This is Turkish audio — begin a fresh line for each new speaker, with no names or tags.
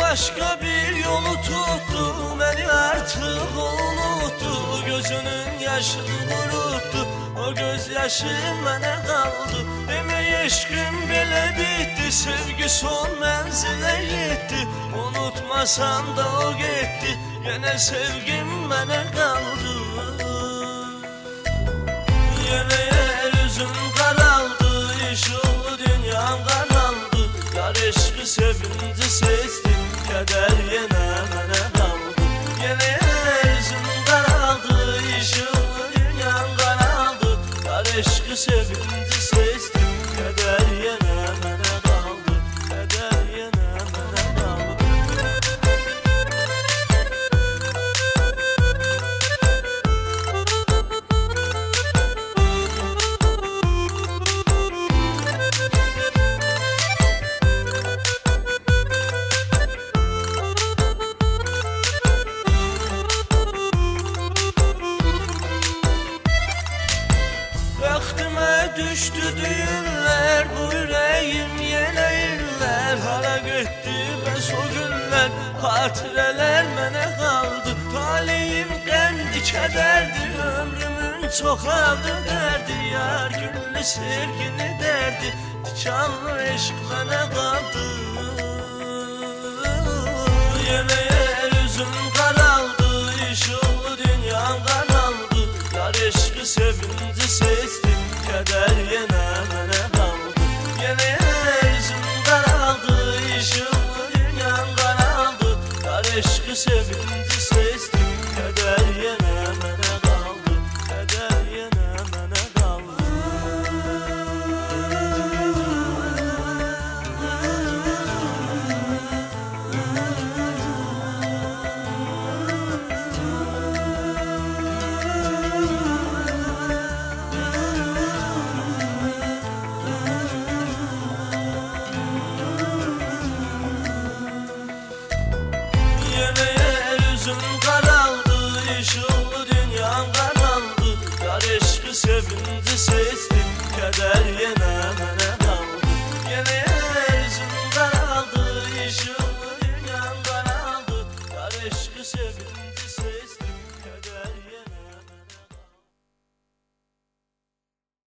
başka bir yolu tuttu, beni artık unuttu. Gözünün yaşını kuruttu, o gözyaşım bana kaldı. Demek eşkim bile bitti, sevgi son menzile gitti. Unutmasam da o gitti, yine sevgim bana kaldı. Yine yeryüzüm karaldı, ışıklı dünyam karaldı. Yar eşki sevinci sestim, keder yine bana kaldı. Yine yeryüzüm karaldı, ışıklı dünyam karaldı. Yar eşki sevinci sestim, keder yine bana kaldı. Keder yine bana kaldı. Bəxtimə düşdü düyünlər, bu ürəyim yenə illər. Hara getdi bəs o günlər, xatirələr mənə qaldı. Talihim qəmdi, kədərdi, ömrümün çoxaldı dərdi. Yar günlü sevgini dərdi, tikanlı eşq mənə qaldı. Yenə yeryüzüm qaraldı, işıqlı dünyam qaraldı. Yar eşqi sevinci sestim, keder yine bana kaldı. Yine yeryüzüm karaldı, ışıklı dünyam karaldı. Yar eşqi sevinci sestim, keder yine bana kaldı. Keder yine bana kaldı. Yine yeryüzüm karaldı, ışıklı dünyam karaldı. Yar eşki sevinci sestim, keder yine bana kaldı. Yine